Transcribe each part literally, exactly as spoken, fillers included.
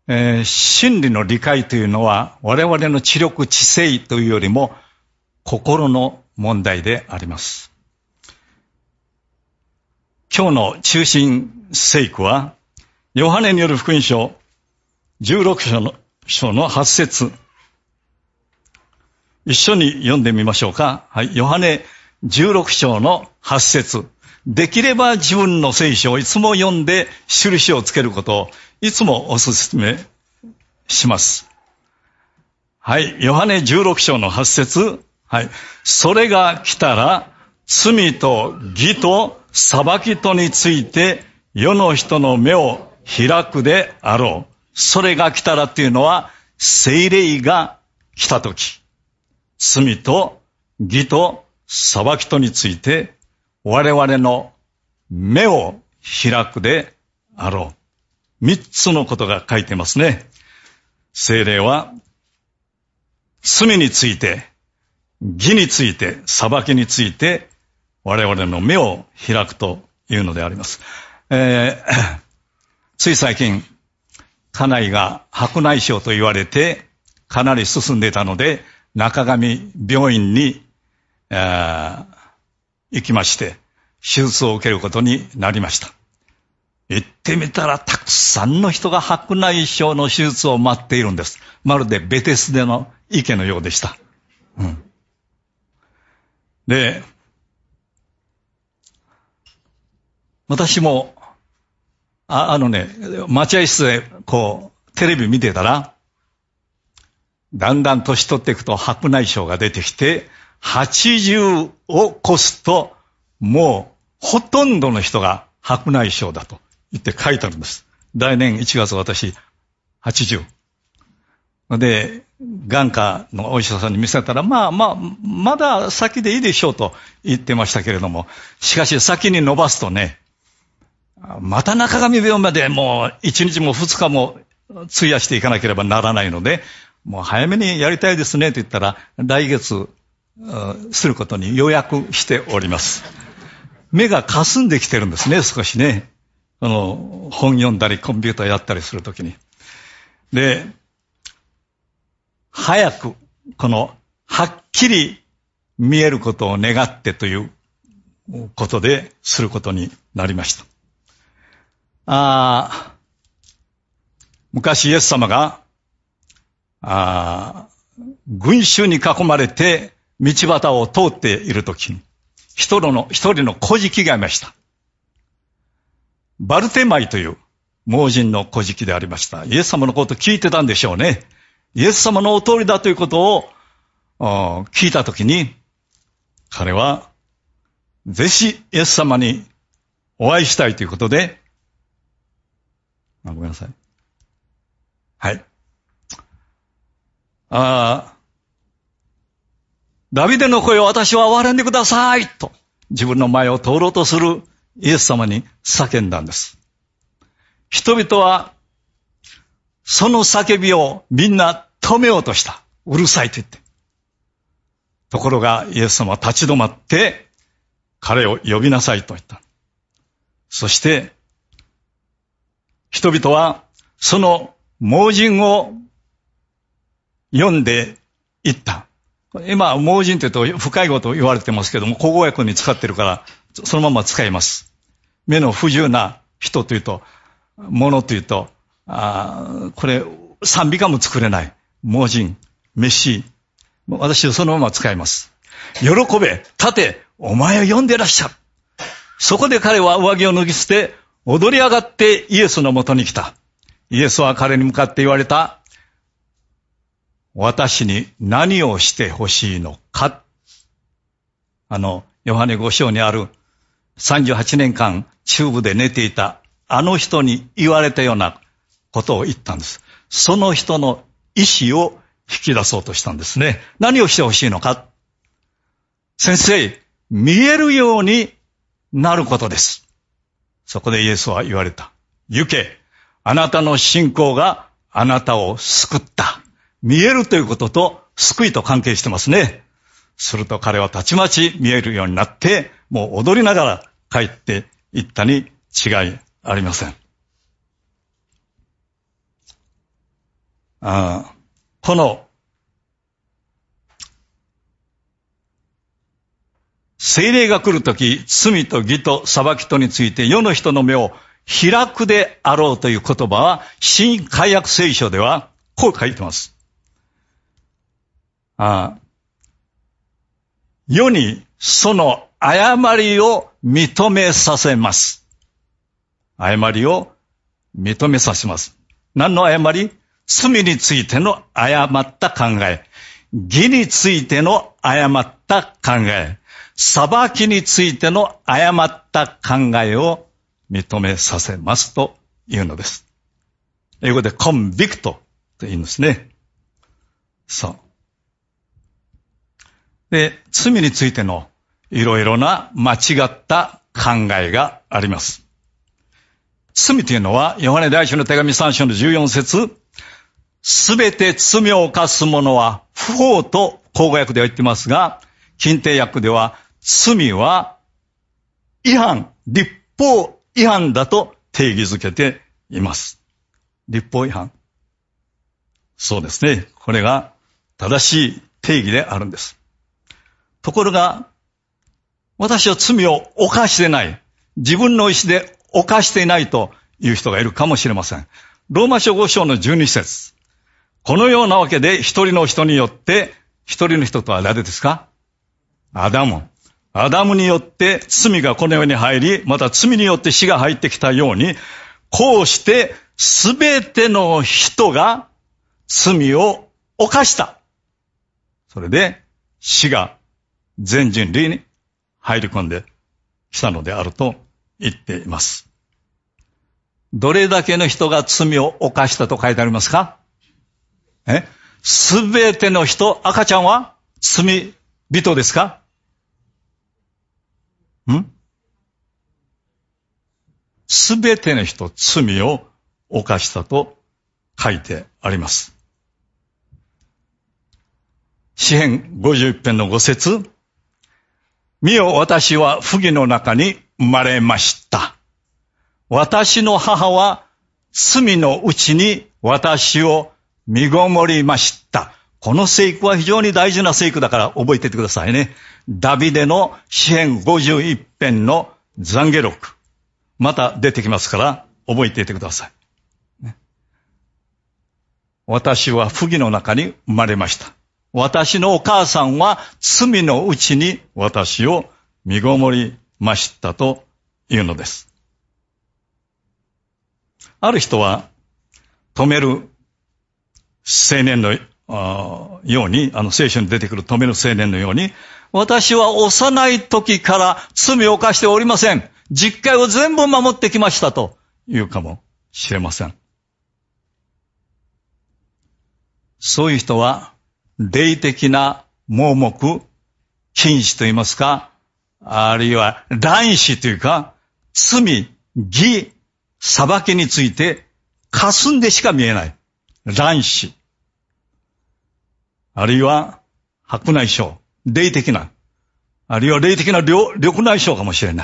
えー、真理の理解というのは我々の知力知性というよりも心の問題であります。今日の中心聖句はヨハネによる福音書じゅうろく章の章のはち節、一緒に読んでみましょうか。はい、ヨハネじゅうろく章のはち節。できれば自分の聖書をいつも読んで印をつけることをいつもお勧めします。はい、ヨハネじゅうろく章のはち節。はい、それが来たら罪と義と裁きとについて世の人の目を開くであろう。それが来たらっていうのは聖霊が来たとき、罪と義と裁きとについて我々の目を開くであろう。三つのことが書いてますね。聖霊は罪について、義について、裁きについて我々の目を開くというのであります。えー、つい最近家内が白内障と言われてかなり進んでいたので中上病院に、えー、行きまして手術を受けることになりました。行ってみたらたくさんの人が白内障の手術を待っているんです。まるでベテスデの池のようでした。うん、で、私もあ、あのね、待合室でこうテレビ見てたらだんだん年取っていくと白内障が出てきてはちじゅうを超すともうほとんどの人が白内障だと言って書いてあるんです。来年いちがつ私はちじゅう。で、眼科のお医者さんに見せたら、まあまあ、まだ先でいいでしょうと言ってましたけれども、しかし先に伸ばすとね、また中上病までもういちにちもふつかも費やしていかなければならないので、もう早めにやりたいですねと言ったら、来月することに予約しております。目が霞んできてるんですね、少しね。あの、本読んだりコンピューターやったりするときに。で、早く、この、はっきり見えることを願ってということですることになりました。あ昔イエス様が、あ群衆に囲まれて道端を通っているときに、一人の、一人の小敷がいました。バルテマイという盲人の小敷でありました。イエス様のことを聞いてたんでしょうね。イエス様のお通りだということを聞いたときに、彼はぜひイエス様にお会いしたいということで、あ、ごめんなさい。はい。あダビデの声を私は憐れんでくださいと自分の前を通ろうとするイエス様に叫んだんです。人々はその叫びをみんな止めようとした。うるさいと言って。ところがイエス様は立ち止まって彼を呼びなさいと言った。そして人々はその盲人を読んでいった。今、盲人というと深いことを言われてますけども、口語訳に使ってるから、そのまま使います。目の不自由な人というと、ものというと、あこれ、賛美歌も作れない。盲人、メシ。私はそのまま使います。喜べ、立て、お前を読んでいらっしゃる。そこで彼は上着を脱ぎ捨て、踊り上がってイエスのもとに来た。イエスは彼に向かって言われた。私に何をしてほしいのか。あの、ヨハネご章にあるさんじゅうはちねんかん中部で寝ていたあの人に言われたようなことを言ったんです。その人の意思を引き出そうとしたんですね。何をしてほしいのか。先生、見えるようになることです。そこでイエスは言われた。行け、あなたの信仰があなたを救った。見えるということと救いと関係してますね。すると彼はたちまち見えるようになって、もう踊りながら帰っていったに違いありません。 あこの聖霊が来るとき、罪と義と裁きとについて世の人の目を開くであろうという言葉は、新改約聖書ではこう書いてます。ああ世にその誤りを認めさせます。誤りを認めさせます。何の誤り？罪についての誤った考え。義についての誤った考え。裁きについての誤った考えを認めさせますというのです。英語でコンビクトと言うんですね。そう。で、罪についてのいろいろな間違った考えがあります。罪というのは、ヨハネ第一の手紙さん章のじゅうよん節、すべて罪を犯す者は不法と口語訳では言ってますが、近定訳では、罪は違反、律法違反だと定義づけています。律法違反。そうですね。これが正しい定義であるんです。ところが、私は罪を犯してない。自分の意思で犯していないという人がいるかもしれません。ローマ書ご章のじゅうに節。このようなわけで一人の人によって、一人の人とは誰ですか？アダム。アダムによって罪がこの世に入り、また罪によって死が入ってきたように、こうしてすべての人が罪を犯した。それで死が全人類に入り込んできたのであると言っています。どれだけの人が罪を犯したと書いてありますか？え？すべての人、赤ちゃんは罪人ですか？ん？すべての人、罪を犯したと書いてあります。詩編ごじゅういち編のご節。見よ、私は不義の中に生まれました。私の母は罪のうちに私を身ごもりました。この聖句は非常に大事な聖句だから覚えていてくださいね。ダビデの詩編ごじゅういち編の懺悔録。また出てきますから覚えていてください。ね、私は不義の中に生まれました。私のお母さんは罪のうちに私を身ごもりましたというのです。ある人は止める青年のように、あの聖書に出てくる止める青年のように、私は幼い時から罪を犯しておりません。実戒を全部守ってきましたというかもしれません。そういう人は霊的な盲目、禁止と言いますか、あるいは乱視というか、罪、義、裁きについて霞んでしか見えない。乱視。あるいは白内障、霊的な、あるいは霊的な緑内障かもしれない。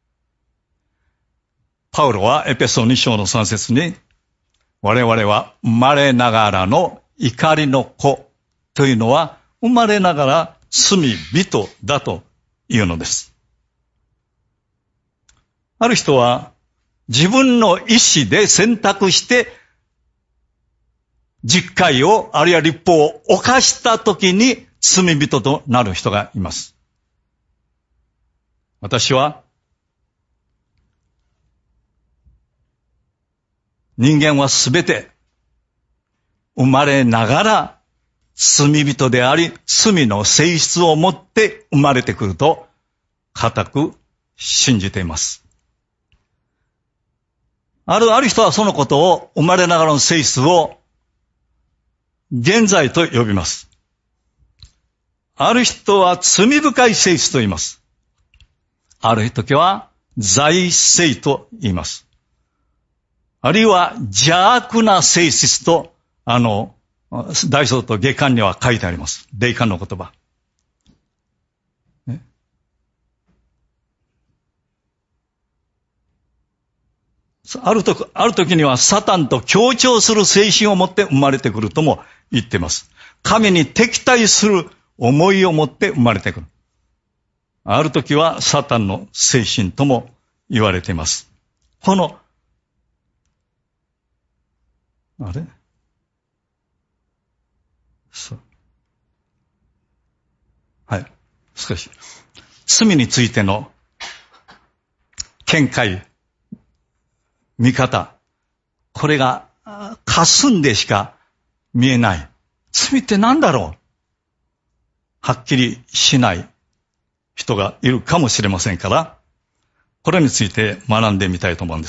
パウロはエペソに章のさん節に、我々は生まれながらの怒りの子というのは、生まれながら罪人だというのです。ある人は自分の意思で選択して実戒をあるいは律法を犯したときに罪人となる人がいます。私は人間はすべて生まれながら罪人であり、罪の性質を持って生まれてくると固く信じています。ある、ある人はそのことを生まれながらの性質を現在と呼びます。ある人は罪深い性質と言います。ある時は罪性と言います。あるいは邪悪な性質と、あの、大層と下巻には書いてあります。霊感の言葉。ね、 あると、ある時にはサタンと協調する精神を持って生まれてくるとも言っています。神に敵対する思いを持って生まれてくる。ある時はサタンの精神とも言われています。この、あれそう。はい。少し。罪についての見解、見方。これが、霞んでしか見えない。罪って何だろう？はっきりしない人がいるかもしれませんから、これについて学んでみたいと思うんです。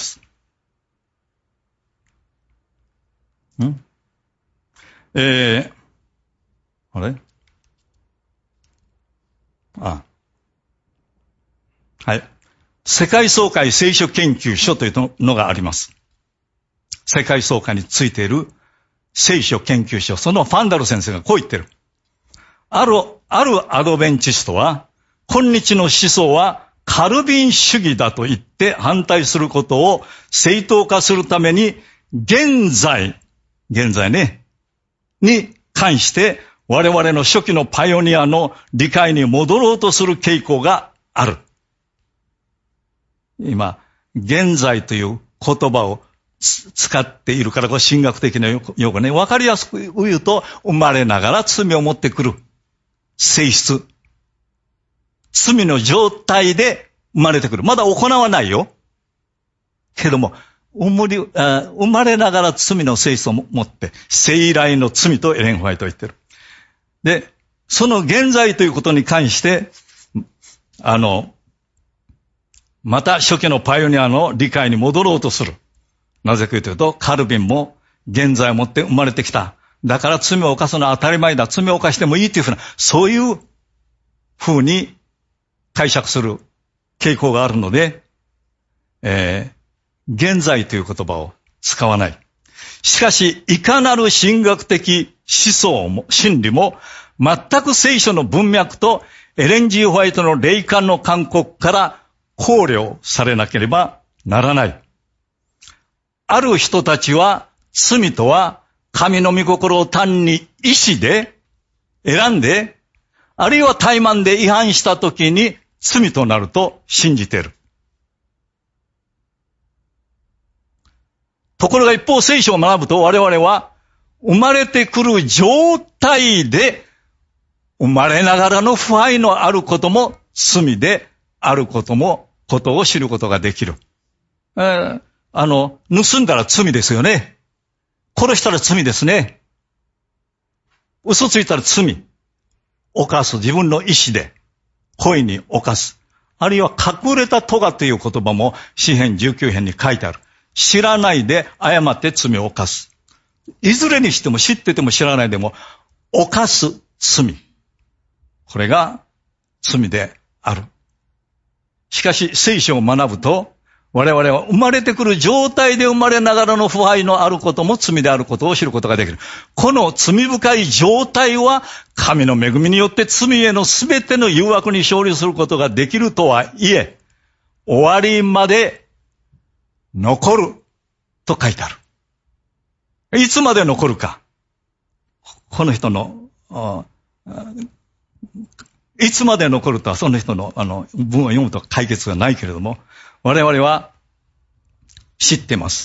んえー、あれあ、はい。世界総会聖書研究所というのがあります。世界総会についている聖書研究所、そのファンダル先生がこう言ってる。ある、あるアドベンチストは、今日の思想はカルビン主義だと言って反対することを正当化するために、現在、現在ね、に関して我々の初期のパイオニアの理解に戻ろうとする傾向がある。今、現在という言葉を使っているから、これ神学的な用語ね。わかりやすく言うと、生まれながら罪を持ってくる性質。罪の状態で生まれてくる。まだ行わないよ。けども、生まれながら罪の性質を持って、生来の罪とエレン・ホワイトは言ってる。で、その現在ということに関して、あの、また初期のパイオニアの理解に戻ろうとする。なぜかというと、カルビンも現在をもって生まれてきた。だから罪を犯すのは当たり前だ。罪を犯してもいいというふうな、そういうふうに解釈する傾向があるので、えー、現在という言葉を使わない。しかし、いかなる神学的思想も、真理も、全く聖書の文脈とエレン・ジー・ホワイトの霊感の勧告から考慮されなければならない。ある人たちは、罪とは神の御心を単に意志で選んで、あるいは怠慢で違反したときに罪となると信じている。ところが一方聖書を学ぶと我々は生まれてくる状態で生まれながらの腐敗のあることも罪であることもことを知ることができる。えー、あの、盗んだら罪ですよね。殺したら罪ですね。嘘ついたら罪。犯す。自分の意志で故意に犯す。あるいは隠れた咎という言葉も詩編じゅうきゅう編に書いてある。知らないで誤って罪を犯す。いずれにしても知ってても知らないでも犯す罪。これが罪である。しかし聖書を学ぶと我々は生まれてくる状態で生まれながらの腐敗のあることも罪であることを知ることができる。この罪深い状態は神の恵みによって罪へのすべての誘惑に勝利することができるとはいえ、終わりまで残ると書いてある。いつまで残るか。この人の、いつまで残るとはその人のあの文を読むと解決がないけれども、我々は知ってます。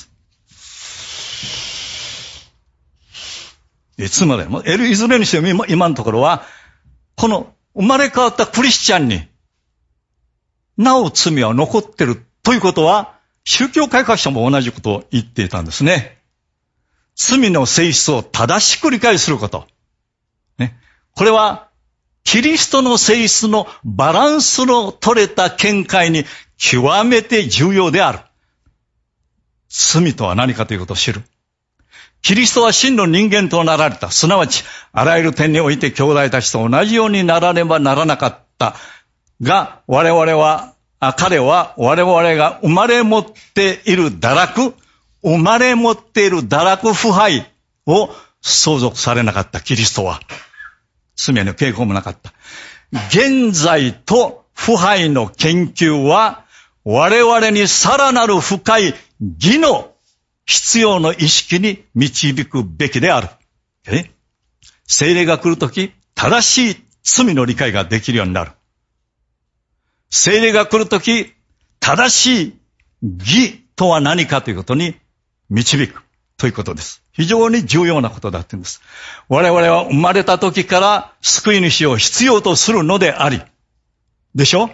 いつまでも、いずれにしても 今, 今のところは、この生まれ変わったクリスチャンになお罪は残ってるということは、宗教改革者も同じことを言っていたんですね。罪の性質を正しく理解すること。ね、これは、キリストの性質のバランスの取れた見解に極めて重要である。罪とは何かということを知る。キリストは真の人間となられた。すなわち、あらゆる点において兄弟たちと同じようにならねばならなかった。が、我々は、あ彼は我々が生まれ持っている堕落、生まれ持っている堕落腐敗を相続されなかったキリストは。罪への傾向もなかった。現在と腐敗の研究は我々にさらなる深い義の必要の意識に導くべきである。え聖霊が来るとき、正しい罪の理解ができるようになる。聖霊が来るとき、正しい義とは何かということに導くということです。非常に重要なことだって言うんです。我々は生まれた時から救い主を必要とするのであり、でしょ？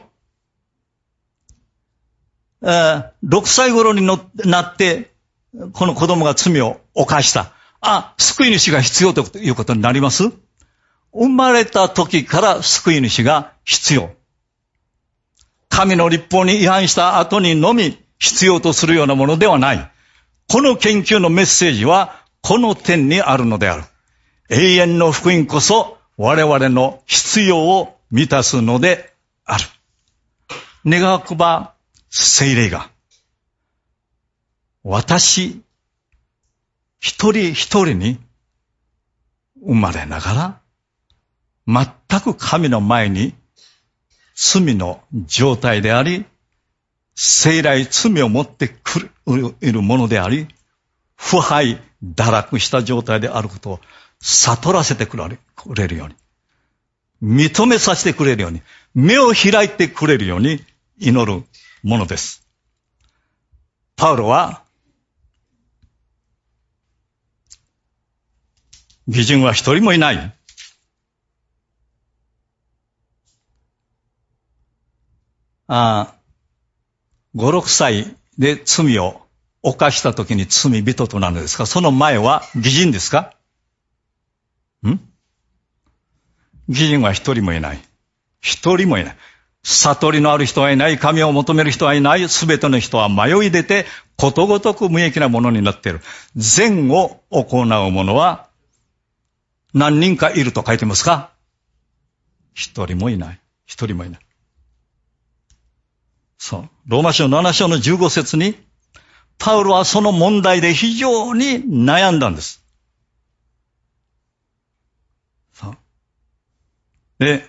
ろくさい頃になって、この子供が罪を犯した。あ、救い主が必要ということになります？生まれた時から救い主が必要。神の律法に違反した後にのみ必要とするようなものではない。この研究のメッセージはこの点にあるのである。永遠の福音こそ我々の必要を満たすのである。願わくば聖霊が私一人一人に生まれながら全く神の前に罪の状態であり、生来罪を持ってくるものであり、腐敗、堕落した状態であることを悟らせてくれるように、認めさせてくれるように、目を開いてくれるように祈るものです。パウロは、義人は一人もいない。ああ、五、六歳で罪を犯したときに罪人となるのですか？その前は義人ですか？ん？義人は一人もいない。一人もいない。悟りのある人はいない。神を求める人はいない。すべての人は迷い出て、ことごとく無益なものになっている。善を行う者は何人かいると書いてますか？一人もいない。一人もいない。そう。ローマ書なな章のじゅうご節に、パウロはその問題で非常に悩んだんです。そう。で、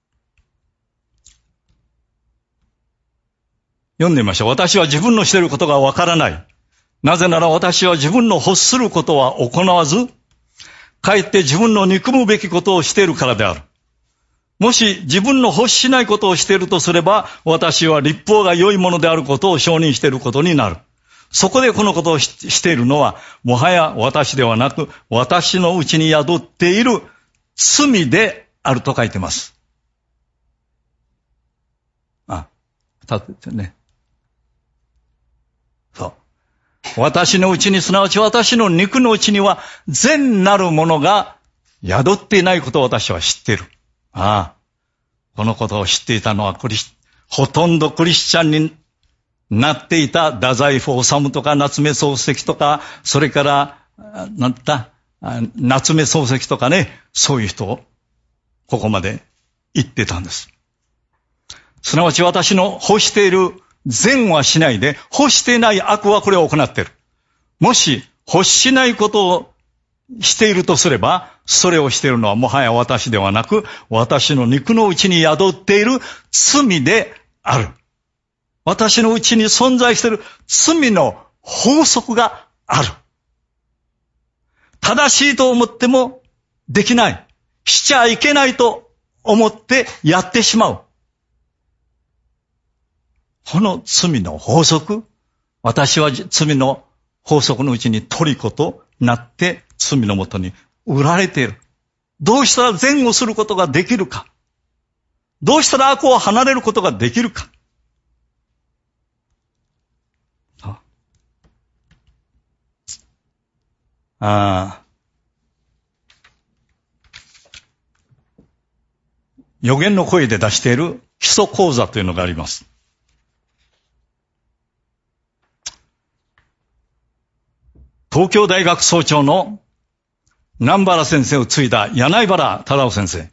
読んでみましょう。私は自分のしていることがわからない。なぜなら私は自分の欲することは行わず、かえって自分の憎むべきことをしているからである。もし自分の欲しないことをしているとすれば、私は律法が良いものであることを承認していることになる。そこでこのことを し, しているのは、もはや私ではなく、私のうちに宿っている罪であると書いてます。あ、立ててね。そう。私のうちに、すなわち私の肉のうちには、善なるものが宿っていないことを私は知っている。ああ、このことを知っていたのはクリス、ほとんどクリスチャンになっていた太宰府治とか夏目漱石とか、それから、なんだ、夏目漱石とかね、そういう人をここまで言ってたんです。すなわち私の欲している善はしないで、欲していない悪はこれを行っている。もし欲しないことをしているとすれば、それをしているのはもはや私ではなく、私の肉のうちに宿っている罪である。私のうちに存在している罪の法則がある。正しいと思ってもできない。しちゃいけないと思ってやってしまう。この罪の法則、私は罪の法則のうちに虜となって罪のもとに売られている。どうしたら善をすることができるか。どうしたら悪を離れることができるか。ああ。予言の声で出している基礎講座というのがあります。東京大学総長の南原先生を継いだ柳原忠夫先生。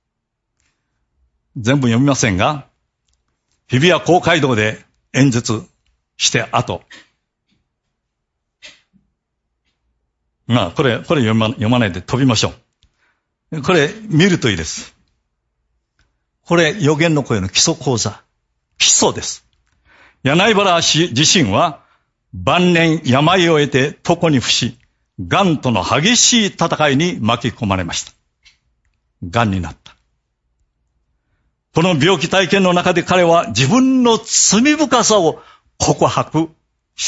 全部読みませんが、日比谷公会堂で演説して後。まあ、これ、これ読ま、読まないで飛びましょう。これ見るといいです。これ予言の声の基礎講座。基礎です。柳原氏自身は晩年病を得て床に伏し、癌との激しい戦いに巻き込まれました。癌になった。この病気体験の中で彼は自分の罪深さを告白した。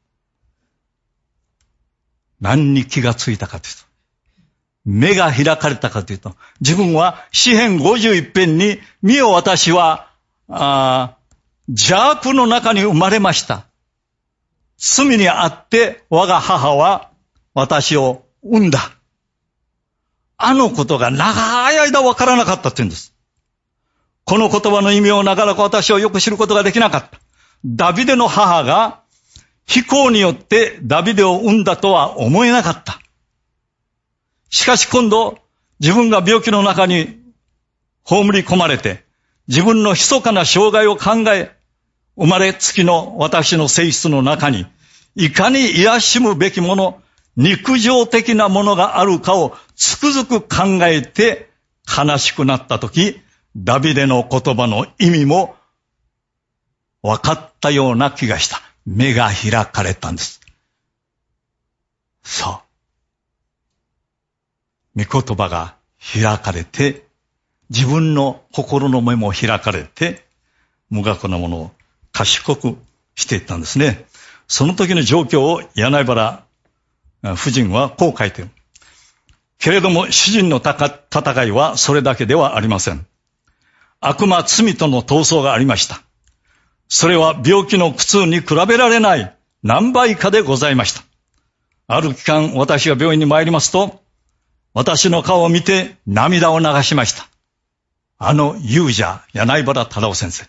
何に気がついたかというと、目が開かれたかというと、自分は詩編ごじゅういち編に、見よ私は、あ邪悪の中に生まれました。罪にあって我が母は私を産んだ。あのことが長い間わからなかったって言うんです。この言葉の意味をなかなか私はよく知ることができなかった。ダビデの母が非行によってダビデを産んだとは思えなかった。しかし今度、自分が病気の中に葬り込まれて、自分の密かな障害を考え、生まれつきの私の性質の中に、いかに癒しむべきもの、肉情的なものがあるかをつくづく考えて悲しくなったとき、ダビデの言葉の意味も分かったような気がした。目が開かれたんです。そう。御言葉が開かれて、自分の心の目も開かれて、無学なものを賢くしていったんですね。その時の状況を柳原夫人はこう書いている。けれども主人の戦いはそれだけではありません。悪魔罪との闘争がありました。それは病気の苦痛に比べられない何倍かでございました。ある期間私が病院に参りますと、私の顔を見て涙を流しました。あの勇者、柳原忠夫先生。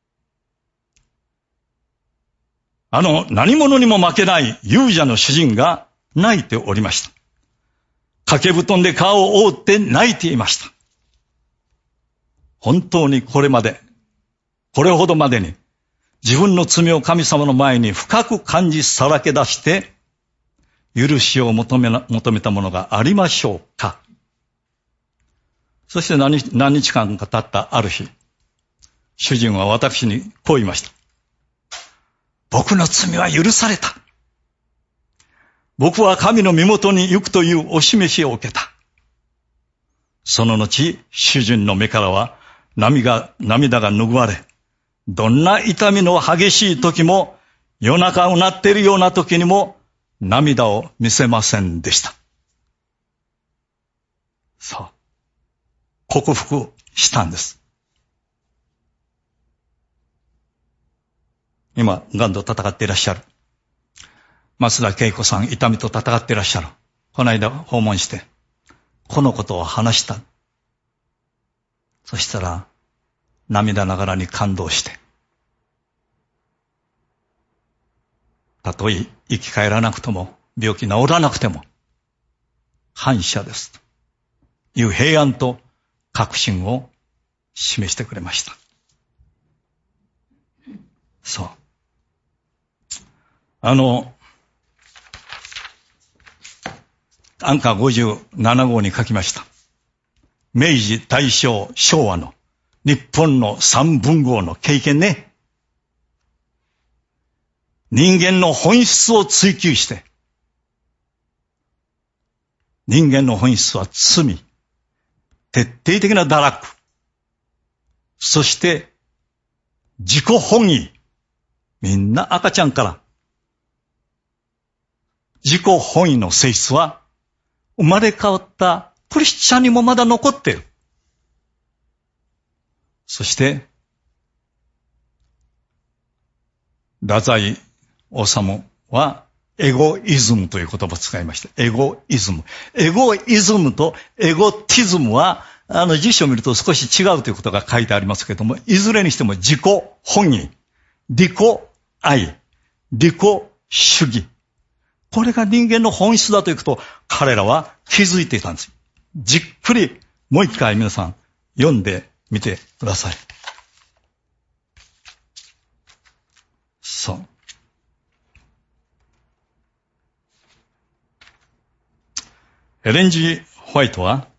あの何者にも負けない勇者の主人が泣いておりました。掛け布団で顔を覆って泣いていました。本当にこれまで、これほどまでに自分の罪を神様の前に深く感じさらけ出して、許しを求めな、求めたものがありましょうか。そして何、何日間か経ったある日、主人は私にこう言いました。僕の罪は許された。僕は神の身元に行くというお示しを受けた。その後、主人の目からは涙、涙が拭われ、どんな痛みの激しい時も、夜中を鳴っているような時にも、涙を見せませんでした。そう。克服したんです。今、癌と戦っていらっしゃる。増田恵子さん、痛みと戦っていらっしゃる。この間訪問して、このことを話した。そしたら、涙ながらに感動して、たとえ生き返らなくとも、病気治らなくても、感謝です。という平安と確信を示してくれました。そう。あの、アンカーごじゅうなな号に書きました。明治、大正、昭和の日本の三文豪の経験ね。人間の本質を追求して、人間の本質は罪、徹底的な堕落、そして自己本位、みんな赤ちゃんから自己本位の性質は生まれ変わったクリスチャンにもまだ残っている。そして太宰治はエゴイズムという言葉を使いました。エゴイズム。エゴイズムとエゴティズムは、あの辞書を見ると少し違うということが書いてありますけれども、いずれにしても自己本位、利己愛、利己主義。これが人間の本質だということを彼らは気づいていたんです。じっくりもう一回皆さん読んでみてください。そう。エレン・ジー・ホワイトは、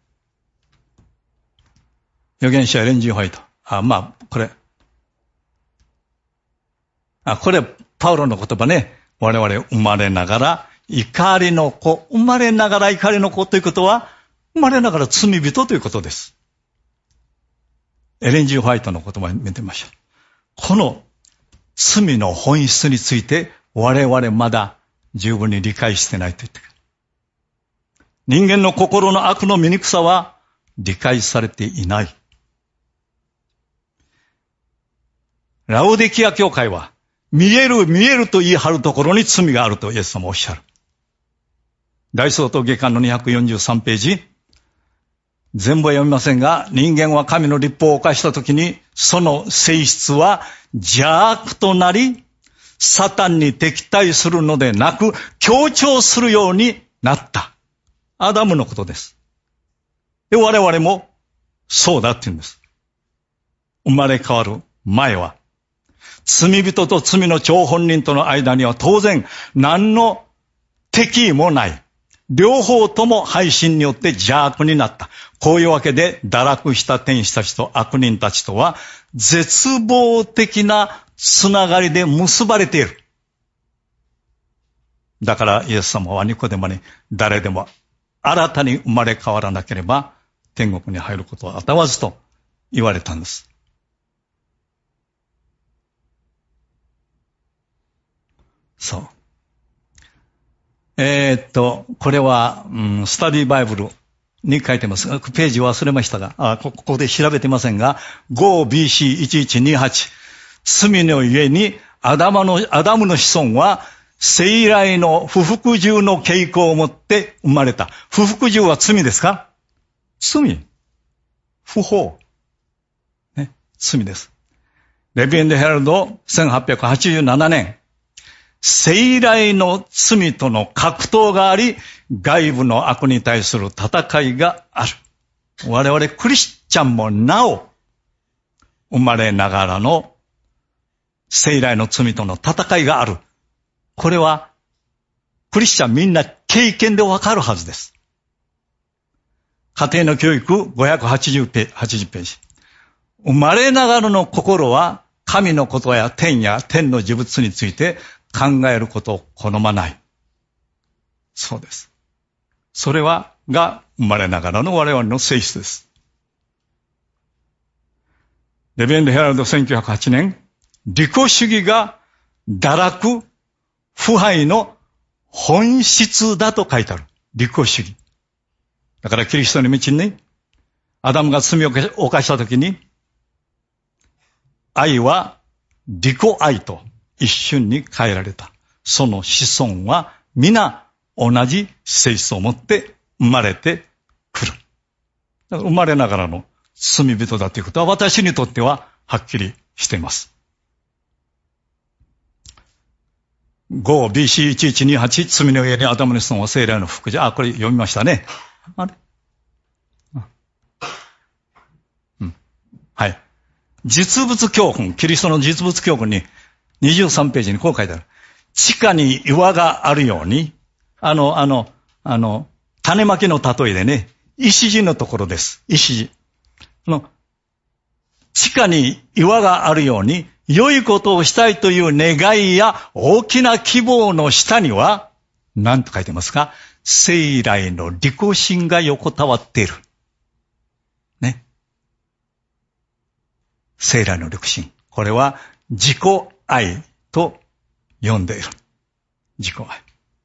預言者エレン・ジー・ホワイト。あ、まあ、これ。あ、これ、パウロの言葉ね。 我々生まれながら怒りの子、生まれながら怒りの子ということは、生まれながら罪人ということです。エレン・ジー・ホワイトの言葉を見てみましょう。この罪の本質について我々まだ十分に理解してないと言ってる。人間の心の悪の醜さは理解されていない。ラオデキア教会は見える見えると言い張るところに罪があるとイエス様おっしゃる。大総統下巻のにひゃくよんじゅうさんページ。全部は読みませんが、人間は神の律法を犯したときに、その性質は邪悪となり、サタンに敵対するのでなく、強調するようになった。アダムのことです。で、我々もそうだって言うんです。生まれ変わる前は、罪人と罪の張本人との間には当然何の敵意もない。両方とも背信によって邪悪になった。こういうわけで堕落した天使たちと悪人たちとは絶望的なつながりで結ばれている。だからイエス様はニコデモに誰でも新たに生まれ変わらなければ天国に入ることは当たわずと言われたんです。そう。えー、っと、これは、うん、スタディバイブルに書いてます。ページ忘れましたが、あここで調べてませんが、ごビーシーいちいちにはち、罪のゆえにアダムの、アダムの子孫は、生来の不服従の傾向を持って生まれた。不服従は罪ですか？罪。不法。ね、罪です。レビエンド・ヘラルドせんはっぴゃくはちじゅうななねん、生来の罪との格闘があり、外部の悪に対する戦いがある。我々クリスチャンもなお、生まれながらの生来の罪との戦いがある。これは、クリスチャンみんな経験でわかるはずです。家庭の教育ごひゃくはちじゅうページ。生まれながらの心は、神のことや天や天の事物について考えることを好まない。そうです。それは、が生まれながらの我々の性質です。レベンド・ヘラルドせんきゅうひゃくはちねん、利己主義が堕落、腐敗の本質だと書いてある。利己主義。だからキリストの道にね、アダムが罪を犯したときに、愛は利己愛と一瞬に変えられた。その子孫は皆同じ性質を持って生まれてくる。だから生まれながらの罪人だということは私にとってははっきりしています。ごビーシーいちいちにはち 罪の上にアダムの子孫は生来の不服従。あ、これ読みましたね。あれ、うん、はい。実物教訓、キリストの実物教訓ににじゅうさんページにこう書いてある。地下に岩があるように、あの、あの、あの、種まきの例えでね、石地のところです。石地。の地下に岩があるように、良いことをしたいという願いや大きな希望の下には、何と書いてますか？生来の利己心が横たわっている。ね。生来の利己心。これは自己愛と呼んでいる。自己愛。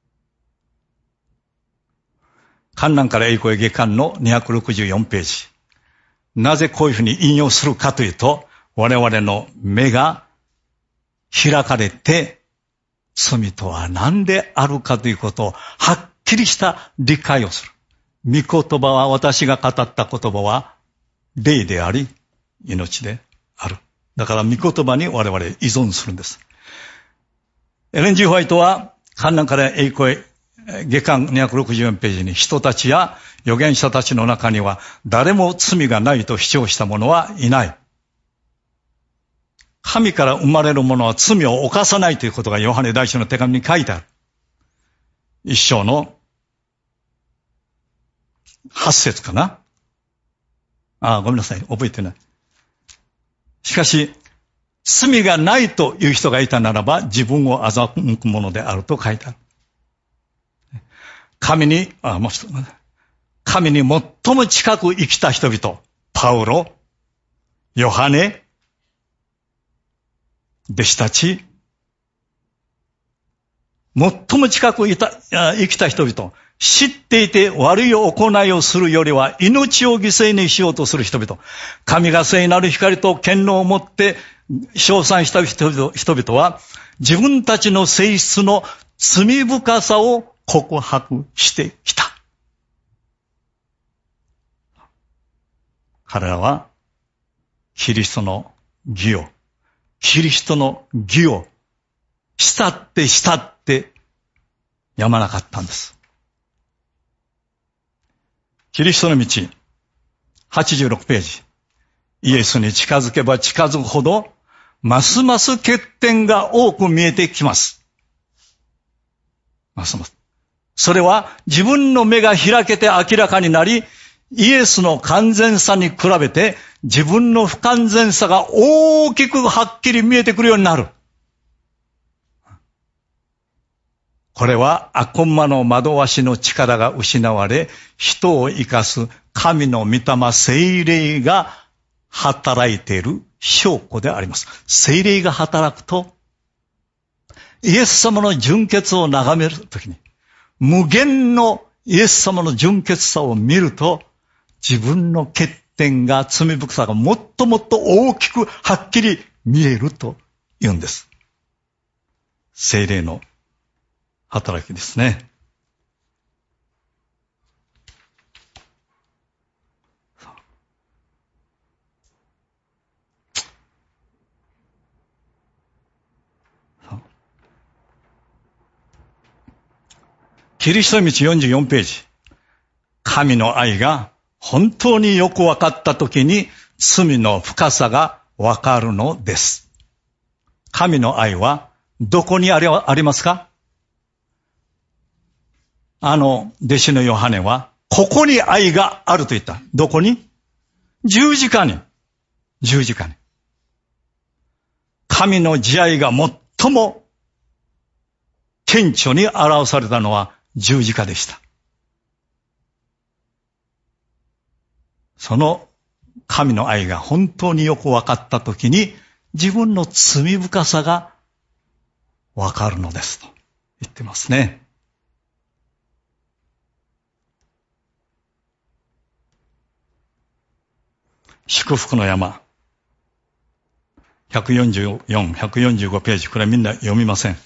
観覧から栄光へ下巻のにひゃくろくじゅうよんページ。なぜこういうふうに引用するかというと、我々の目が開かれて、罪とは何であるかということをはっきりした理解をする。御言葉は、私が語った言葉は霊であり、命である。だから御言葉に我々依存するんです。エレン・ジー・ホワイトは、観覧から栄光へ下巻にひゃくろくじゅうよんページに、人たちや預言者たちの中には誰も罪がないと主張した者はいない。神から生まれる者は罪を犯さないということがヨハネ第一の手紙に書いてある。一章の八節かな。ああ、ごめんなさい。覚えてない。しかし、 罪がないという人がいたならば、自分を欺くものであると書いてある。神に、あ、もう一つ、神に最も近く生きた人々、パウロ、ヨハネ、弟子たち、最も近くいた生きた人々、知っていて悪い行いをするよりは命を犠牲にしようとする人々、神が聖なる光と権能を持って称賛した人々は、自分たちの性質の罪深さを告白してきた。彼らはキリストの義を、キリストの義を慕って慕ってやまなかったんです。キリストの道、はちじゅうろくページ。イエスに近づけば近づくほど、ますます欠点が多く見えてきます。ますます。それは自分の目が開けて明らかになり、イエスの完全さに比べて自分の不完全さが大きくはっきり見えてくるようになる。これは悪魔の惑わしの力が失われ、人を生かす神の御霊聖霊が働いている証拠であります。聖霊が働くと、イエス様の純潔を眺めるときに、無限のイエス様の純潔さを見ると、自分の欠点が、罪深さがもっともっと大きくはっきり見えると言うんです。聖霊の働きですね。キリストの道よんじゅうよんページ。神の愛が本当によく分かったときに罪の深さが分かるのです。神の愛はどこにあり、ありますか？あの弟子のヨハネは、ここに愛があると言った。どこに？十字架に。十字架に。神の慈愛が最も顕著に表されたのは十字架でした。その神の愛が本当によく分かったときに、自分の罪深さが分かるのですと言ってますね。祝福の山。ひゃくよんじゅうよん、ひゃくよんじゅうごページ。これみんな読みません。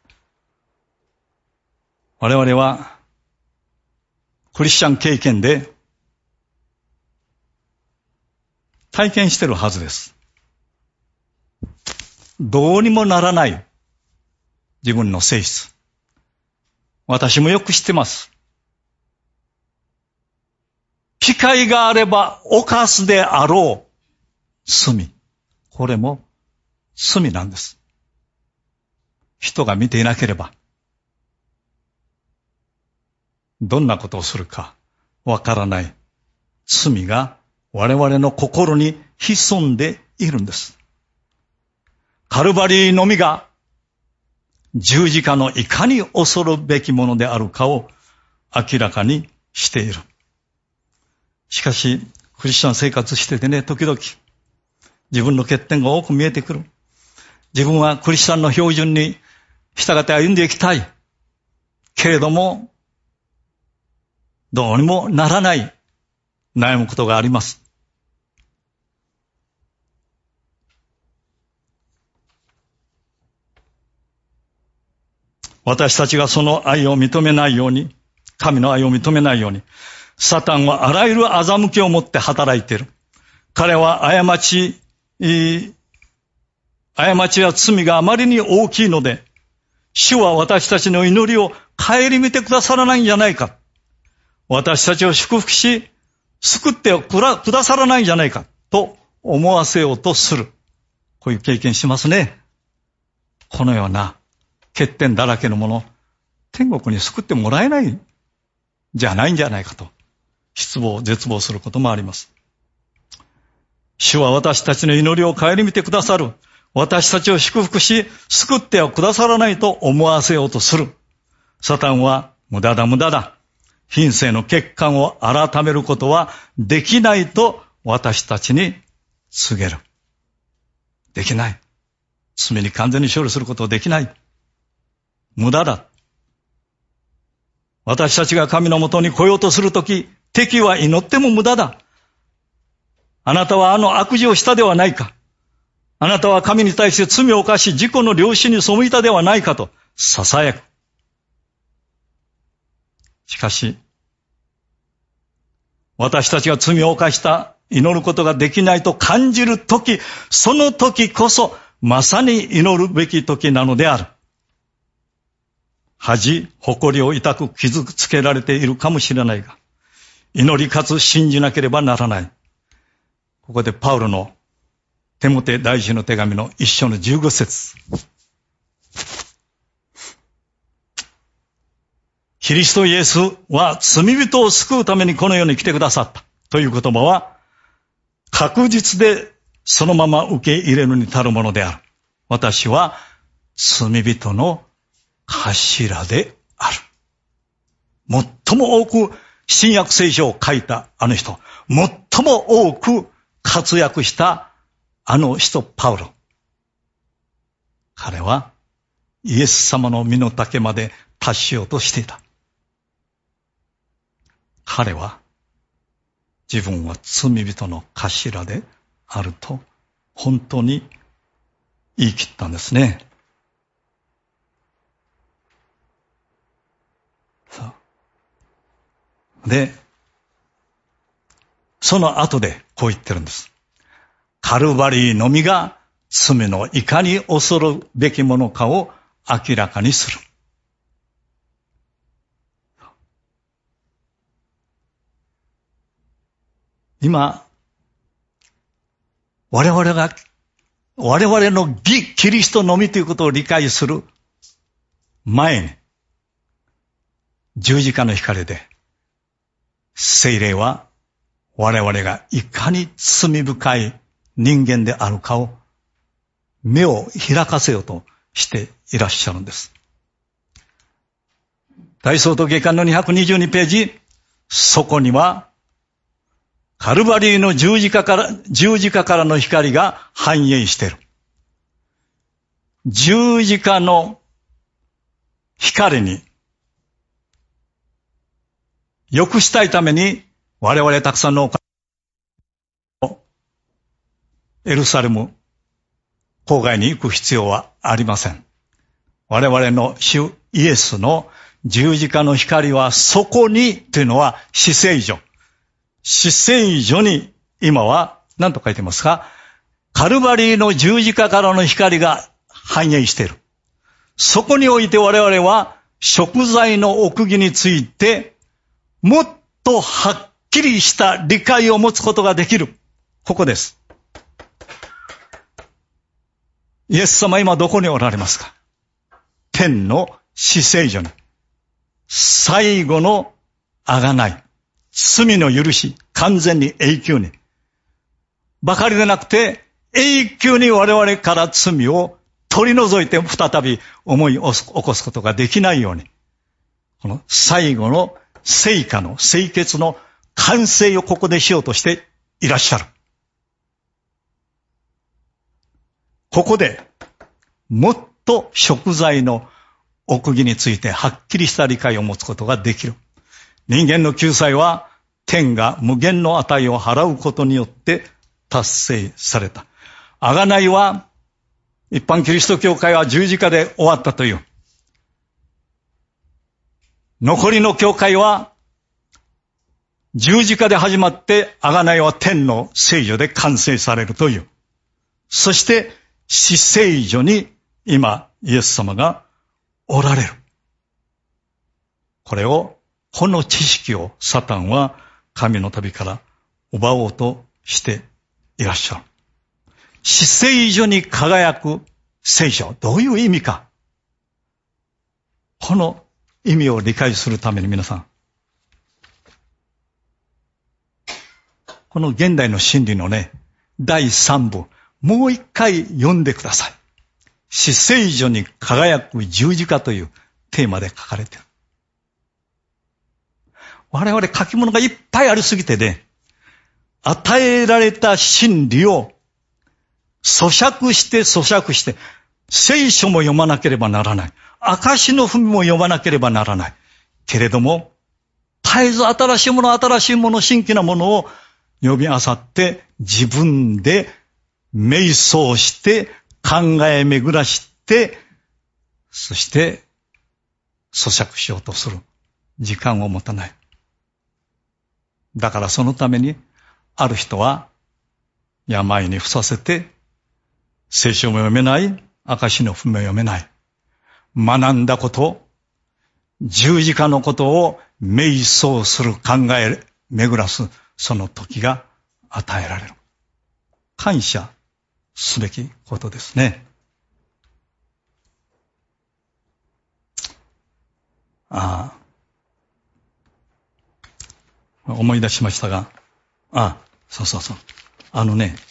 我々は、クリスチャン経験で、体験してるはずです。どうにもならない自分の性質。私もよく知ってます。機会があれば犯すであろう罪。これも罪なんです。人が見ていなければ、どんなことをするかわからない罪が我々の心に潜んでいるんです。カルバリーのみが十字架のいかに恐るべきものであるかを明らかにしている。しかし、クリスチャン生活しててね、時々自分の欠点が多く見えてくる。自分はクリスチャンの標準に従って歩んでいきたい。けれども、どうにもならない悩むことがあります。私たちがその愛を認めないように、神の愛を認めないように、サタンはあらゆる欺きを持って働いている。彼は過ち、過ちや罪があまりに大きいので、主は私たちの祈りを顧みてくださらないんじゃないか。私たちを祝福し、救ってくださらないんじゃないかと思わせようとする。こういう経験しますね。このような欠点だらけのもの、天国に救ってもらえないんじゃないんじゃないかと失望、絶望することもあります。主は私たちの祈りを顧みてくださる。 私たちを祝福し、救ってはくださらないと思わせようとする。サタンは無駄だ無駄だ。品性の欠陥を改めることはできないと私たちに告げる。できない。罪に完全に勝利することはできない。無駄だ。私たちが神のもとに来ようとするとき、敵は祈っても無駄だ。あなたはあの悪事をしたではないか。あなたは神に対して罪を犯し、自己の良心に背いたではないかと囁く。しかし、私たちが罪を犯した祈ることができないと感じるとき、そのときこそまさに祈るべきときなのである。恥、誇りを痛く傷つけられているかもしれないが、祈りかつ信じなければならない。ここでパウロのテモテ大使の手紙の一章のじゅうご節。キリストイエスは罪人を救うためにこの世に来てくださったという言葉は確実でそのまま受け入れるに足るものである。私は罪人の頭である。最も多く新約聖書を書いたあの人、最も多く活躍したあの人パウロ。彼はイエス様の身の丈まで達しようとしていた。彼は自分は罪人の頭であると本当に言い切ったんですね。で、その後でこう言ってるんです。カルバリーのみが罪のいかに恐るべきものかを明らかにする。今、我々が、我々の義キリストのみということを理解する前に、十字架の光で、聖霊は我々がいかに罪深い人間であるかを目を開かせようとしていらっしゃるんです。大総統下巻のにひゃくにじゅうにページ、そこにはカルバリーの十字架から、十字架からの光が反映している。十字架の光に良くしたいために我々たくさんのお金をエルサレム郊外に行く必要はありません。我々の主イエスの十字架の光はそこにというのは至聖所。至聖所に今は何と書いてますか？カルバリーの十字架からの光が反映している。そこにおいて我々は贖罪の奥義についてもっとはっきりした理解を持つことができる。ここです。イエス様今どこにおられますか？天の至聖所に。最後の贖い。罪の許し。完全に永久に。ばかりでなくて、永久に我々から罪を取り除いて再び思い起こすことができないように。この最後の聖化の聖潔の完成をここでしようとしていらっしゃる。ここでもっと贖罪の奥義についてはっきりした理解を持つことができる。人間の救済は天が無限の値を払うことによって達成された。贖いは一般キリスト教会は十字架で終わったという。残りの教会は十字架で始まって贖いは天の聖所で完成されるという。そして至聖所に今イエス様がおられる。これを、この知識をサタンは神の旅から奪おうとしていらっしゃる。至聖所に輝く聖所。どういう意味か。この意味を理解するために皆さん、この現代の真理のね、だいさん部、 もう一回読んでください。死聖所に輝く十字架というテーマで書かれている。我々書き物がいっぱいありすぎてね、与えられた真理を咀嚼して咀嚼して、聖書も読まなければならない。証の文も読まなければならない。けれども、絶えず新しいもの、新しいもの、新規なものを読み漁って、自分で瞑想して、考え巡らして、そして咀嚼しようとする時間を持たない。だからそのために、ある人は病に伏させて、聖書も読めない、証の文も読めない。学んだこと、十字架のことを瞑想する、考え巡らす、その時が与えられる。感謝すべきことですね。ああ、思い出しましたが、ああ、そうそうそう。あのね、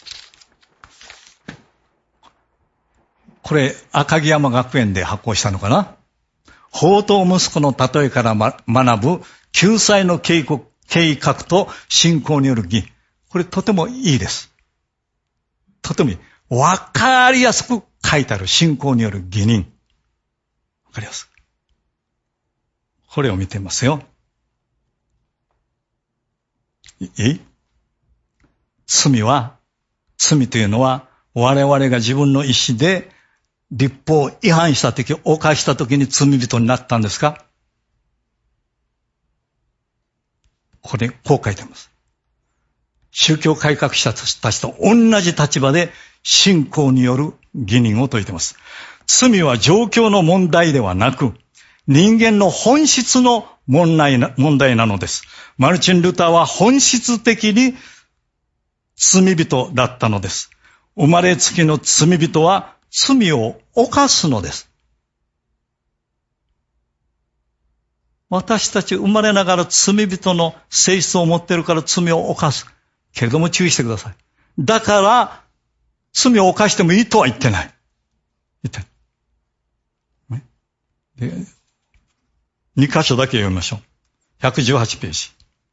これ、赤城山学園で発行したのかな。放蕩息子の例えから、ま、学ぶ救済の計画、計画と信仰による義。これとてもいいです。とてもいい。わかりやすく書いてある信仰による義人。わかりやすく。これを見てますよ。いい？罪は、罪というのは我々が自分の意思で律法を違反したとき、犯したときに罪人になったんですか？これ、こう書いてます。宗教改革者たちと同じ立場で信仰による義人を説いています。罪は状況の問題ではなく、人間の本質の問題な、問題なのです。マルチン・ルターは本質的に罪人だったのです。生まれつきの罪人は罪を犯すのです。私たち生まれながら罪人の性質を持っているから罪を犯す。けれども注意してください。だから、罪を犯してもいいとは言ってない。言ってない。で、に箇所だけ読みましょう。ひゃくじゅうはちページ。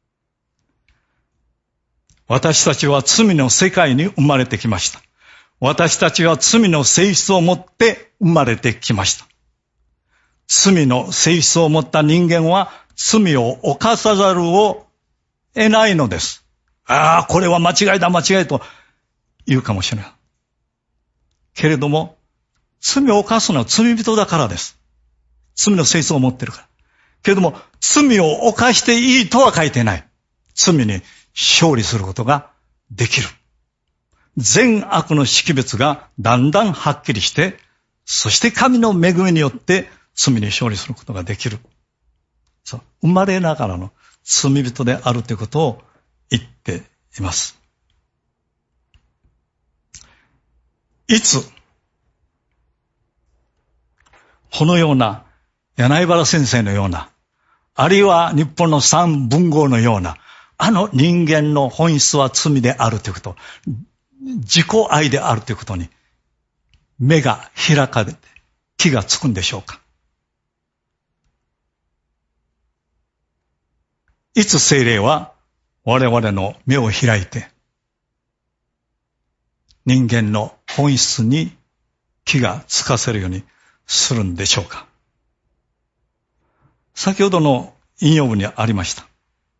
私たちは罪の世界に生まれてきました。私たちは罪の性質を持って生まれてきました。罪の性質を持った人間は罪を犯さざるを得ないのです。ああ、これは間違いだ、間違いと言うかもしれない。けれども、罪を犯すのは罪人だからです。罪の性質を持っているから。けれども、罪を犯していいとは書いてない。罪に勝利することができる。善悪の識別がだんだんはっきりして、そして神の恵みによって罪に勝利することができる。そう、生まれながらの罪人であるということを言っています。いつ、このような柳原先生のような、あるいは日本の三文豪のような、あの人間の本質は罪であるということ、自己愛であるということに目が開かれて気がつくんでしょうか。いつ聖霊は我々の目を開いて人間の本質に気がつかせるようにするんでしょうか。先ほどの引用文にありました。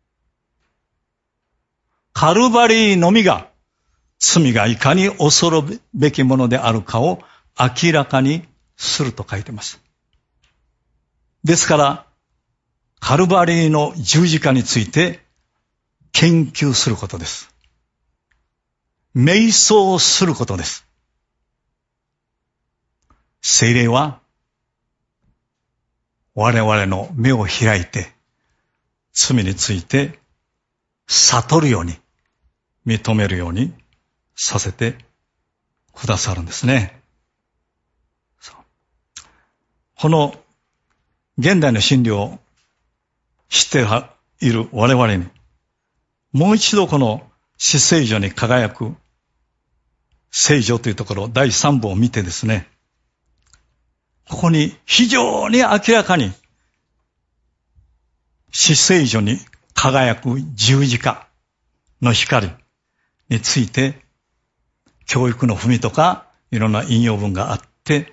カルバリーのみが罪がいかに恐るべきものであるかを明らかにすると書いています。ですから、カルバリーの十字架について研究することです。瞑想することです。聖霊は我々の目を開いて罪について悟るように認めるようにさせてくださるんですね。そう、この現代の真理を知っている我々にもう一度この死聖所に輝く聖女というところ、だいさん部を見てですね、ここに非常に明らかに、至聖女に輝く十字架の光について、教育の文とか、いろんな引用文があって、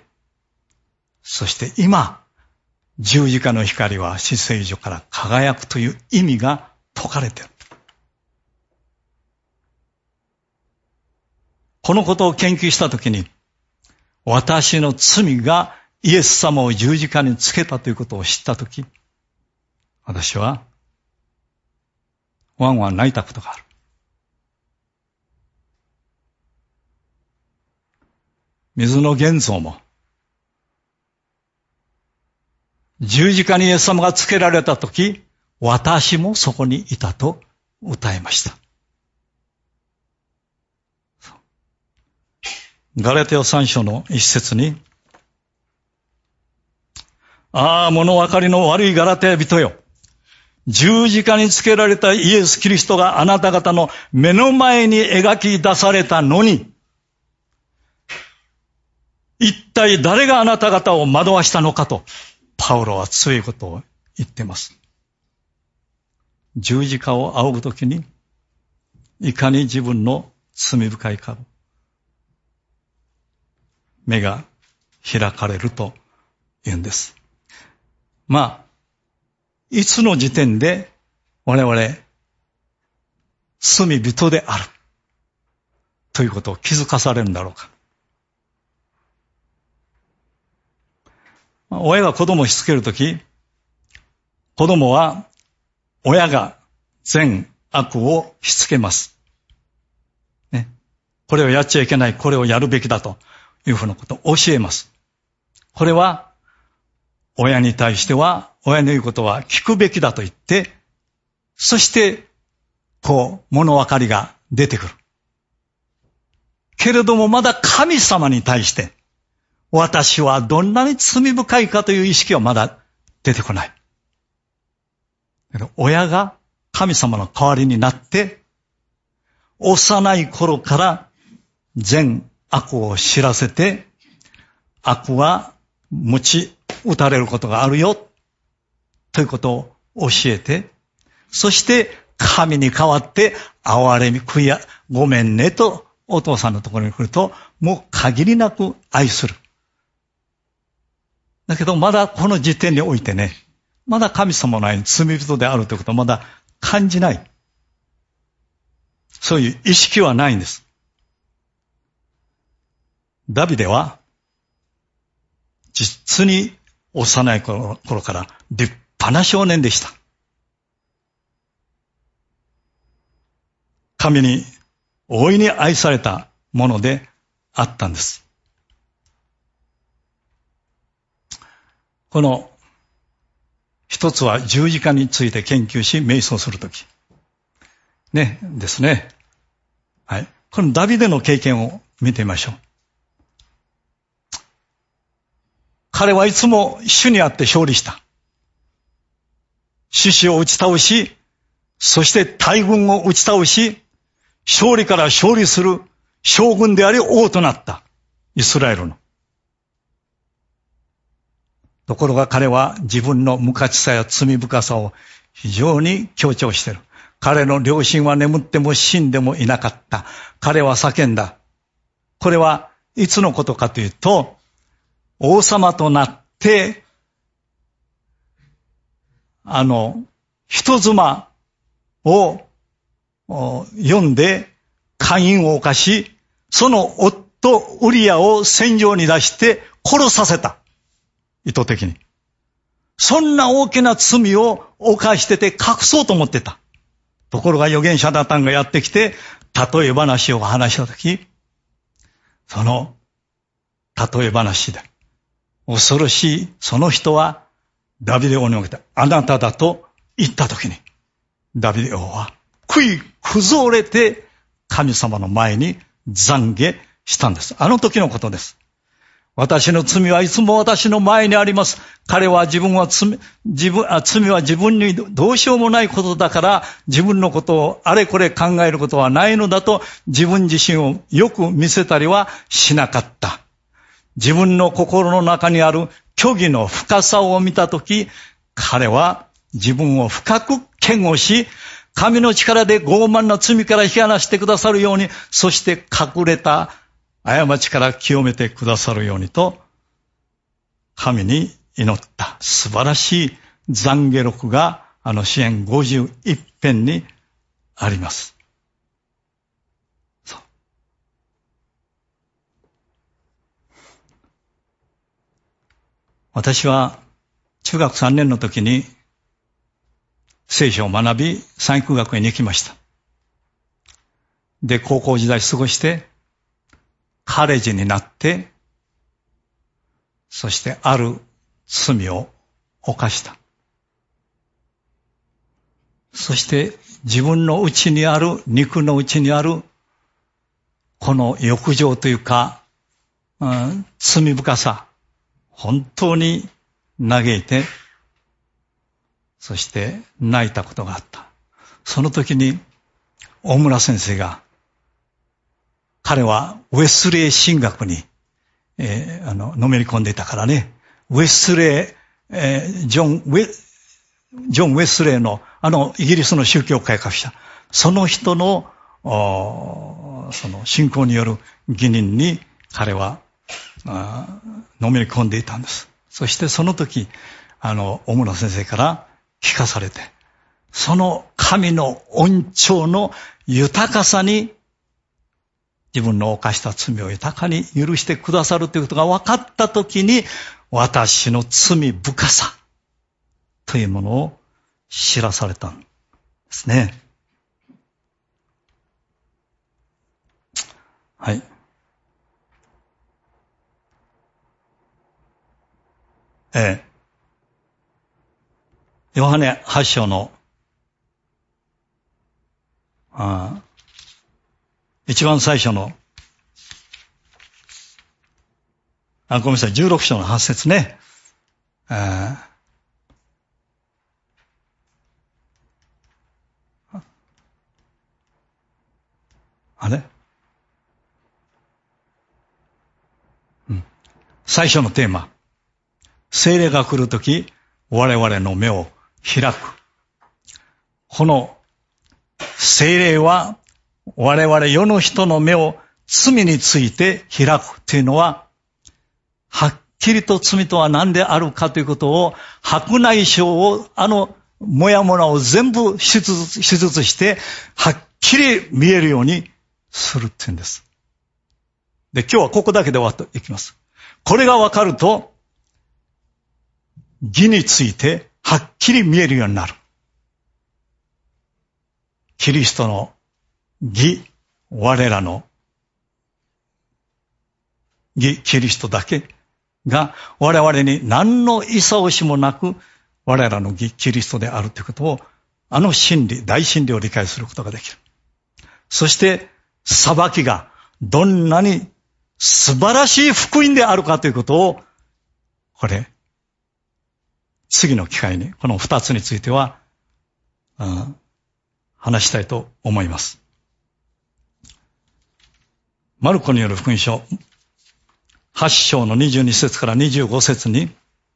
そして今、十字架の光は至聖女から輝くという意味が説かれている。このことを研究したときに、私の罪がイエス様を十字架につけたということを知ったとき、私は、ワンワン泣いたことがある。水の現像も、十字架にイエス様がつけられたとき、私もそこにいたと歌いました。ガラテヤさん章の一節に、ああ、物分かりの悪いガラテヤ人よ。十字架につけられたイエス・キリストがあなた方の目の前に描き出されたのに、一体誰があなた方を惑わしたのかと、パウロは強いことを言っています。十字架を仰ぐときに、いかに自分の罪深いか、目が開かれると言うんです。まあ、いつの時点で我々、罪人であるということを気づかされるんだろうか。親が子供をしつけるとき、子供は親が善悪をしつけます。ね。これをやっちゃいけない、これをやるべきだというふうなことを教えます。これは親に対しては、親の言うことは聞くべきだと言って、そして、こう、物分かりが出てくる。けれどもまだ神様に対して、私はどんなに罪深いかという意識はまだ出てこない。親が神様の代わりになって、幼い頃から善悪を知らせて、悪は鞭打たれることがあるよ、ということを教えて、そして神に代わって憐れみ、悔や、ごめんねとお父さんのところに来ると、もう限りなく愛する。だけどまだこの時点においてね、まだ神様の愛に罪人であるということをまだ感じない。そういう意識はないんです。ダビデは、実に幼い頃から立派な少年でした。神に大いに愛されたものであったんです。この一つは十字架について研究し瞑想するとき。ね、ですね。はい。このダビデの経験を見てみましょう。彼はいつも主にあって勝利した。獅子を打ち倒し、そして大軍を打ち倒し、勝利から勝利する将軍であり王となった。イスラエルの。ところが彼は自分の無価値さや罪深さを非常に強調している。彼の良心は眠っても死んでもいなかった。彼は叫んだ。これはいつのことかというと、王様となって、あの、人妻を読んで姦淫を犯し、その夫ウリアを戦場に出して殺させた。意図的に。そんな大きな罪を犯してて隠そうと思ってた。ところが預言者ナタンがやってきて、例え話を話したとき、その例え話で、恐ろしいその人はダビデ王に向けてあなただと言ったときに、ダビデ王は悔い崩れて神様の前に懺悔したんです。あの時のことです。 私の罪はいつも私の前にあります。彼は自分は罪、自分、あ、罪は自分にどうしようもないことだから、自分のことをあれこれ考えることはないのだと、自分自身をよく見せたりはしなかった。自分の心の中にある虚偽の深さを見たとき、彼は自分を深く嫌悪し、神の力で傲慢な罪から引き離してくださるように、そして隠れた過ちから清めてくださるようにと、神に祈った素晴らしい懺悔録が、あの詩編ごじゅういち編にあります。そう。私は中学さんねんの時に聖書を学び、三育学園に行きました。で、高校時代過ごして、カレッジになって、そしてある罪を犯した。そして自分の内にある、肉の内にある、この欲情というか、うん、罪深さ、本当に嘆いて、そして泣いたことがあった。その時に大村先生が、彼はウェスレー神学に、えー、あののめり込んでいたからね、ウェスレー、えー、ジョンウェジョン・ウェスレーのあのイギリスの宗教改革者、その人のその信仰による義人に彼はのめり込んでいたんです。そしてその時あの大村先生から聞かされて、その神の恩寵の豊かさに、自分の犯した罪を豊かに許してくださるということが分かったときに、私の罪深さというものを知らされたんですね。はい。ええ。ヨハネはち章のあ一番最初の、あ、ごめんなさい、じゅうろく章のはち節ね。あ, あれ、うん、最初のテーマ。聖霊が来るとき、我々の目を開く。この聖霊は、我々世の人の目を罪について開くというのは、はっきりと罪とは何であるかということを、白内障を、あの、もやもやを全部手術して、はっきり見えるようにするっていうんです。で、今日はここだけで終わっていきます。これがわかると、義についてはっきり見えるようになる。キリストの義、我らの義、キリストだけが我々に何の諍しもなく我らの義、キリストであるということを、あの真理、大真理を理解することができる。そして裁きがどんなに素晴らしい福音であるかということを、これ次の機会にこの二つについては、うん、話したいと思います。マルコによる福音書はち章のにじゅうに節からにじゅうご節に、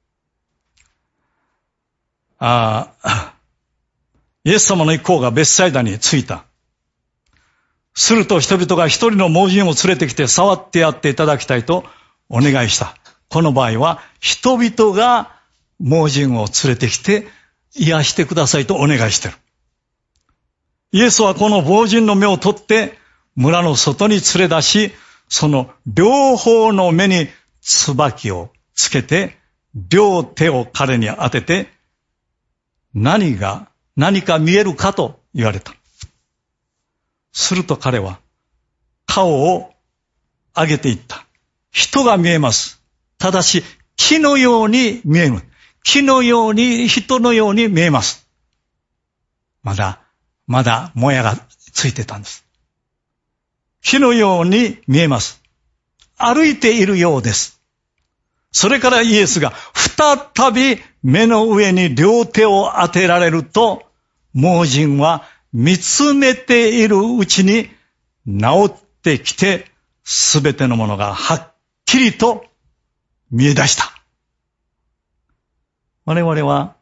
あイエス様の一行がベスサイダに着いた。すると人々が一人の盲人を連れてきて触ってやっていただきたいとお願いした。この場合は人々が盲人を連れてきて癒してくださいとお願いしている。イエスはこの盲人の目を取って村の外に連れ出し、その両方の目に椿をつけて、両手を彼に当てて、何が、何か見えるかと言われた。すると彼は顔を上げていった。人が見えます。ただし木のように見える。木のように、人のように見えます。まだ、まだもやがついてたんです。木のように見えます。歩いているようです。 それからイエスが再び目の上に両手を当てられると、盲人は見つめているうちに治ってきて、すべてのものがはっきりと見え出した。我々は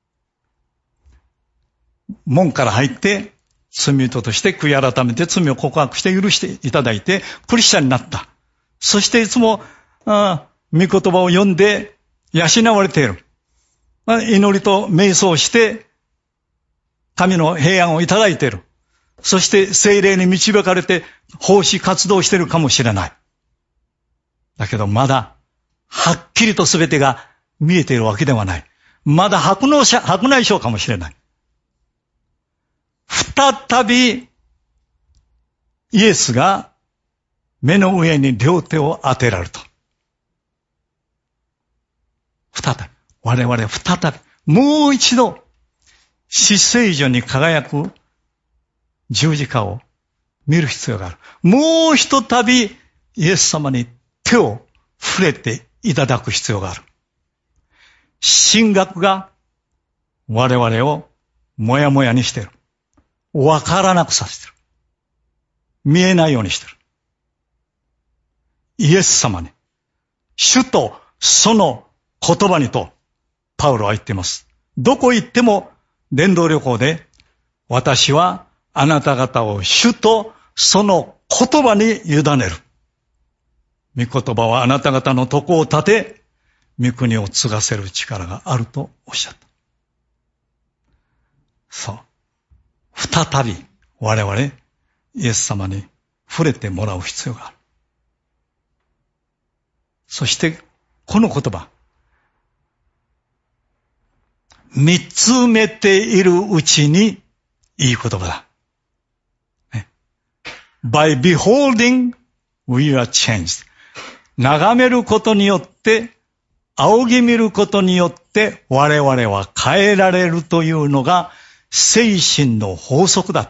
門から入って罪人として悔い改めて罪を告白して許していただいてクリスチャンになった。そしていつもあ御言葉を読んで養われている。祈りと瞑想して神の平安をいただいている。そして聖霊に導かれて奉仕活動しているかもしれない。だけどまだはっきりと全てが見えているわけではない。まだ白内障、白内障かもしれない。再びイエスが目の上に両手を当てられると。再び、我々再び、もう一度、死聖所に輝く十字架を見る必要がある。もう一度イエス様に手を触れていただく必要がある。神学が我々をもやもやにしている。わからなくさせている。見えないようにしている。イエス様に、主とその言葉にと、パウロは言っています。どこ行っても伝道旅行で、私はあなた方を主とその言葉に委ねる。御言葉はあなた方の徳を立て、御国を継がせる力があるとおっしゃった。そう。再び我々イエス様に触れてもらう必要がある。そしてこの言葉、見つめているうちにいい言葉だ。ね、By beholding, we are changed. 眺めることによって、仰ぎ見ることによって我々は変えられるというのが聖心の法則だって。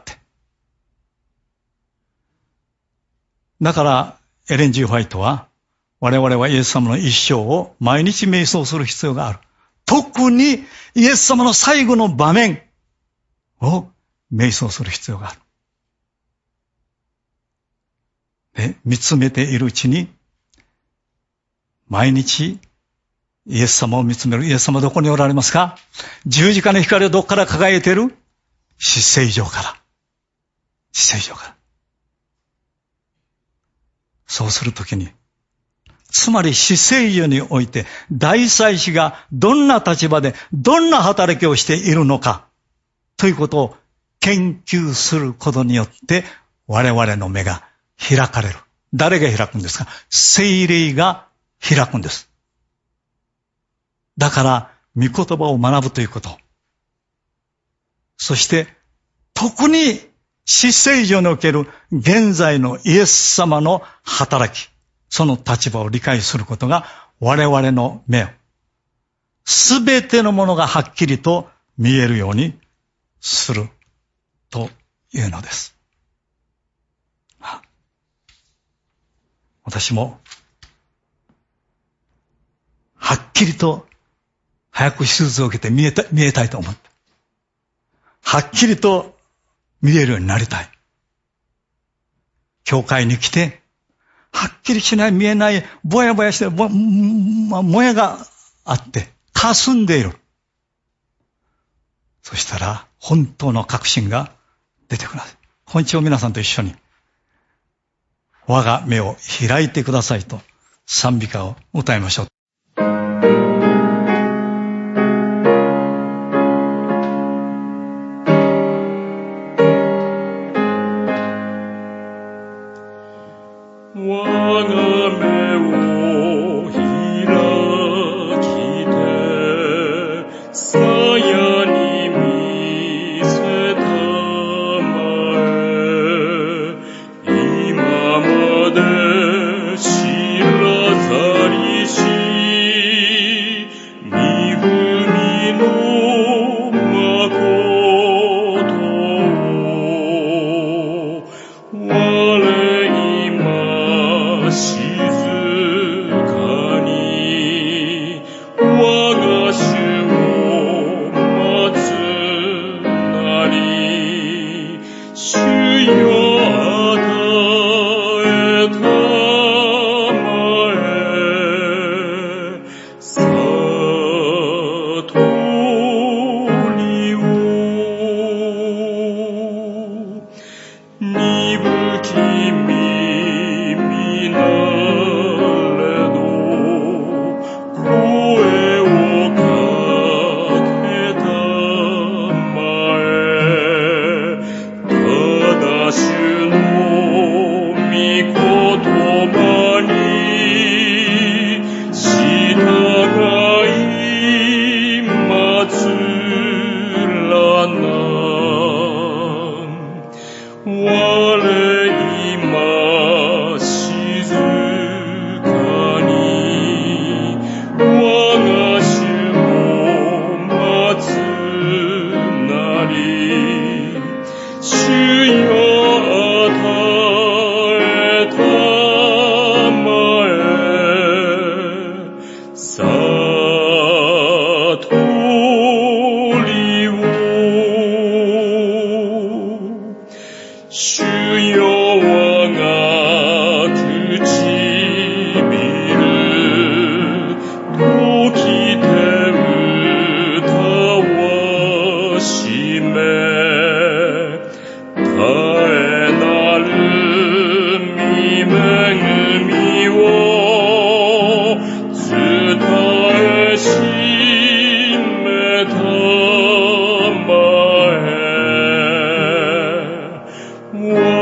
だからエレン・ジー・ホワイトは我々はイエス様の一生を毎日瞑想する必要がある。特にイエス様の最後の場面を瞑想する必要がある。で、見つめているうちに毎日イエス様を見つめる。イエス様どこにおられますか？十字架の光はどこから輝いている？死聖所から。死聖所から。そうするときに、つまり死聖所において大祭司がどんな立場でどんな働きをしているのかということを研究することによって我々の目が開かれる。誰が開くんですか？聖霊が開くんです。だから、御言葉を学ぶということ。そして、特に死聖所における現在のイエス様の働き、その立場を理解することが我々の目を、すべてのものがはっきりと見えるようにするというのです。私も、はっきりと早く手術を受けて見えた、見えたいと思って。はっきりと見えるようになりたい。教会に来て、はっきりしない、見えない、ぼやぼやしてる、ぼ、もやがあって、霞んでいる。そしたら、本当の確信が出てくる。本日を皆さんと一緒に、我が目を開いてくださいと、賛美歌を歌いましょう。 知らざりし Whoa.